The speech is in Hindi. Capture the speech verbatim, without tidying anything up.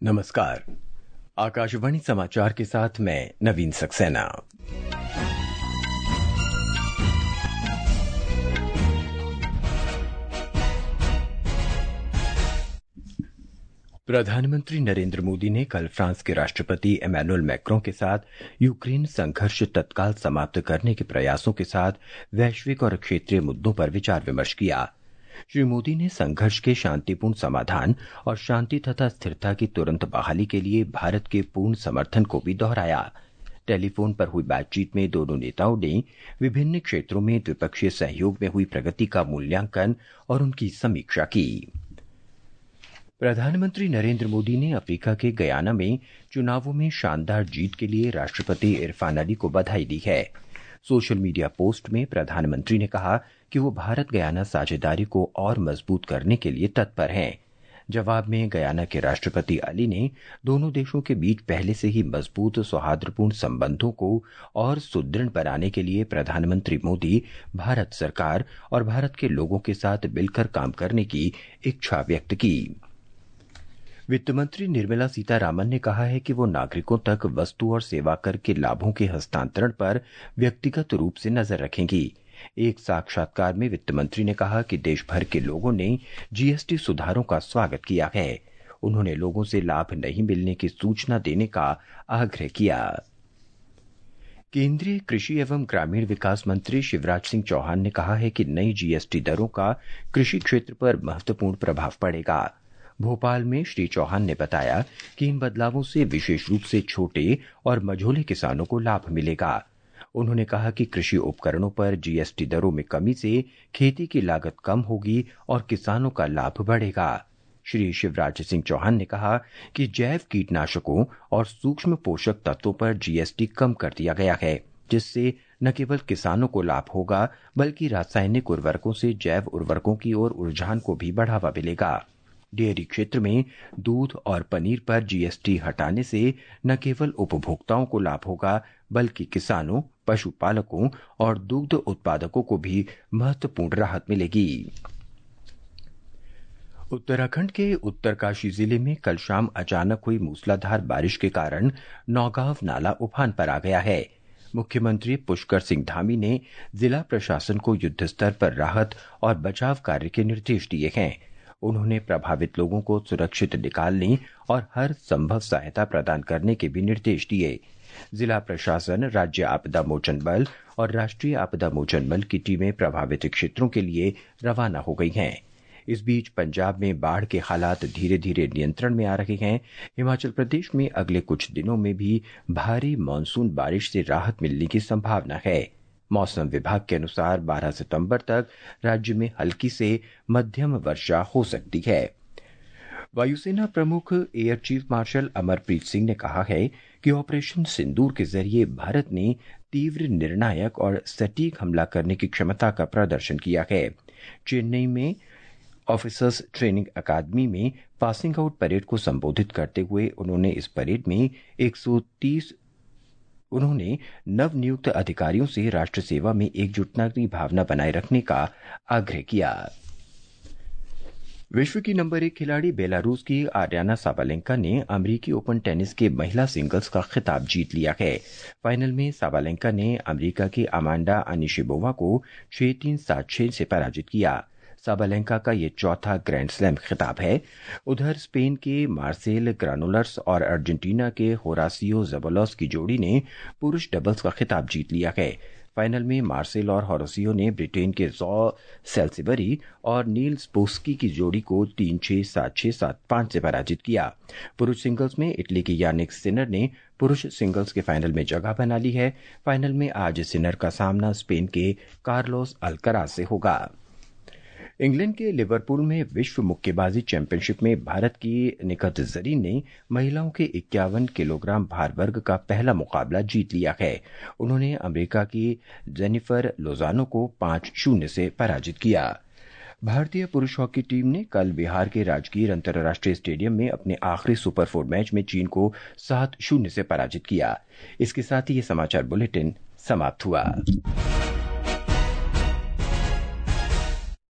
नमस्कार। आकाशवाणी समाचार के साथ मैं नवीन सक्सेना। प्रधानमंत्री नरेंद्र मोदी ने कल फ्रांस के राष्ट्रपति इमैनुअल मैक्रों के साथ यूक्रेन संघर्ष तत्काल समाप्त करने के प्रयासों के साथ वैश्विक और क्षेत्रीय मुद्दों पर विचार विमर्श किया। श्री मोदी ने संघर्ष के शांतिपूर्ण समाधान और शांति तथा स्थिरता की तुरंत बहाली के लिए भारत के पूर्ण समर्थन को भी दोहराया। टेलीफोन पर हुई बातचीत में दोनों नेताओं ने विभिन्न क्षेत्रों में द्विपक्षीय सहयोग में हुई प्रगति का मूल्यांकन और उनकी समीक्षा की। प्रधानमंत्री नरेंद्र मोदी ने अफ्रीका के गयाना में चुनावों में शानदार जीत के लिए राष्ट्रपति इरफान अली को बधाई दी है। सोशल मीडिया पोस्ट में प्रधानमंत्री ने कहा कि वो भारत गयाना साझेदारी को और मजबूत करने के लिए तत्पर हैं। जवाब में गयाना के राष्ट्रपति अली ने दोनों देशों के बीच पहले से ही मजबूत सौहार्दपूर्ण संबंधों को और सुदृढ़ बनाने के लिए प्रधानमंत्री मोदी भारत सरकार और भारत के लोगों के साथ मिलकर काम करने की इच्छा व्यक्त की। वित्त मंत्री निर्मला सीतारामन ने कहा है कि वो नागरिकों तक वस्तु और सेवा कर के लाभों के हस्तांतरण पर व्यक्तिगत रूप से नजर रखेंगी। एक साक्षात्कार में वित्त मंत्री ने कहा कि देश भर के लोगों ने जीएसटी सुधारों का स्वागत किया है। उन्होंने लोगों से लाभ नहीं मिलने की सूचना देने का आग्रह किया। केंद्रीय कृषि एवं ग्रामीण विकास मंत्री शिवराज सिंह चौहान ने कहा है कि नई जीएसटी दरों का कृषि क्षेत्र पर महत्वपूर्ण प्रभाव पड़ेगा। भोपाल में श्री चौहान ने बताया कि इन बदलावों से विशेष रूप से छोटे और मझोले किसानों को लाभ मिलेगा। उन्होंने कहा कि कृषि उपकरणों पर जीएसटी दरों में कमी से खेती की लागत कम होगी और किसानों का लाभ बढ़ेगा। श्री शिवराज सिंह चौहान ने कहा कि जैव कीटनाशकों और सूक्ष्म पोषक तत्वों पर जीएसटी कम कर दिया गया है, जिससे न केवल किसानों को लाभ होगा बल्कि रासायनिक उर्वरकों से जैव उर्वरकों की ओर रुझान को भी बढ़ावा मिलेगा। डेयरी क्षेत्र में दूध और पनीर पर जीएसटी हटाने से न केवल उपभोक्ताओं को लाभ होगा बल्कि किसानों, पशुपालकों और दुग्ध उत्पादकों को भी महत्वपूर्ण राहत मिलेगी। उत्तराखंड के उत्तरकाशी जिले में कल शाम अचानक हुई मूसलाधार बारिश के कारण नौगांव नाला उफान पर आ गया है। मुख्यमंत्री पुष्कर सिंह धामी ने जिला प्रशासन को युद्ध स्तर पर राहत और बचाव कार्य के निर्देश दिए हैं। उन्होंने प्रभावित लोगों को सुरक्षित निकालने और हर संभव सहायता प्रदान करने के भी निर्देश दिए। जिला प्रशासन, राज्य आपदा मोचन बल और राष्ट्रीय आपदा मोचन बल की टीमें प्रभावित क्षेत्रों के लिए रवाना हो गई हैं। इस बीच पंजाब में बाढ़ के हालात धीरे धीरे नियंत्रण में आ रहे हैं। हिमाचल प्रदेश में अगले कुछ दिनों में भी भारी मानसून बारिश से राहत मिलने की संभावना है। मौसम विभाग के अनुसार बारह सितंबर तक राज्य में हल्की से मध्यम वर्षा हो सकती है। वायुसेना प्रमुख air chief marshal Amarpreet Singh ने कहा है कि ऑपरेशन सिंदूर के जरिए भारत ने तीव्र, निर्णायक और सटीक हमला करने की क्षमता का प्रदर्शन किया है। चेन्नई में ऑफिसर्स ट्रेनिंग अकादमी में पासिंग आउट परेड को संबोधित करते हुए उन्होंने इस परेड में एक सौ तीस उन्होंने नवनियुक्त अधिकारियों से राष्ट्र सेवा में एकजुटता की भावना बनाए रखने का आग्रह किया। विश्व की नंबर एक खिलाड़ी बेलारूस की आर्याना साबालेंका ने अमेरिकी ओपन टेनिस के महिला सिंगल्स का खिताब जीत लिया है। फाइनल में साबालेंका ने अमेरिका की अमांडा अनिशिमोवा को छह तीन सात छह से पराजित किया। साबालेंका का ये चौथा ग्रैंड स्लैम खिताब है। उधर स्पेन के मार्सेल ग्रानोलर्स और अर्जेंटीना के होरासियो ज़बालोस की जोड़ी ने पुरुष डबल्स का खिताब जीत लिया है। फाइनल में मार्सेल और होरासियो ने ब्रिटेन के जॉ सेल्सिबरी और नील स्पोस्की की जोड़ी को तीन छह सात छह सात पांच से पराजित किया। पुरुष सिंगल्स में इटली के यानिक सिनर ने पुरुष सिंगल्स के फाइनल में जगह बना ली है। फाइनल में आज सिनर का सामना स्पेन के कार्लोस अल्कराज से होगा। इंग्लैंड के लिवरपूल में विश्व मुक्केबाजी चैंपियनशिप में भारत की निखत जरीन ने महिलाओं के इक्यावन किलोग्राम भार वर्ग का पहला मुकाबला जीत लिया है। उन्होंने अमेरिका की जेनिफर लोजानो को पांच शून्य से पराजित किया। भारतीय पुरुष हॉकी टीम ने कल बिहार के राजगीर अंतर्राष्ट्रीय स्टेडियम में अपने आखिरी सुपर फोर मैच में चीन को सात शून्य से पराजित किया। इसके साथ ही ये समाचार बुलेटिन समाप्त हुआ।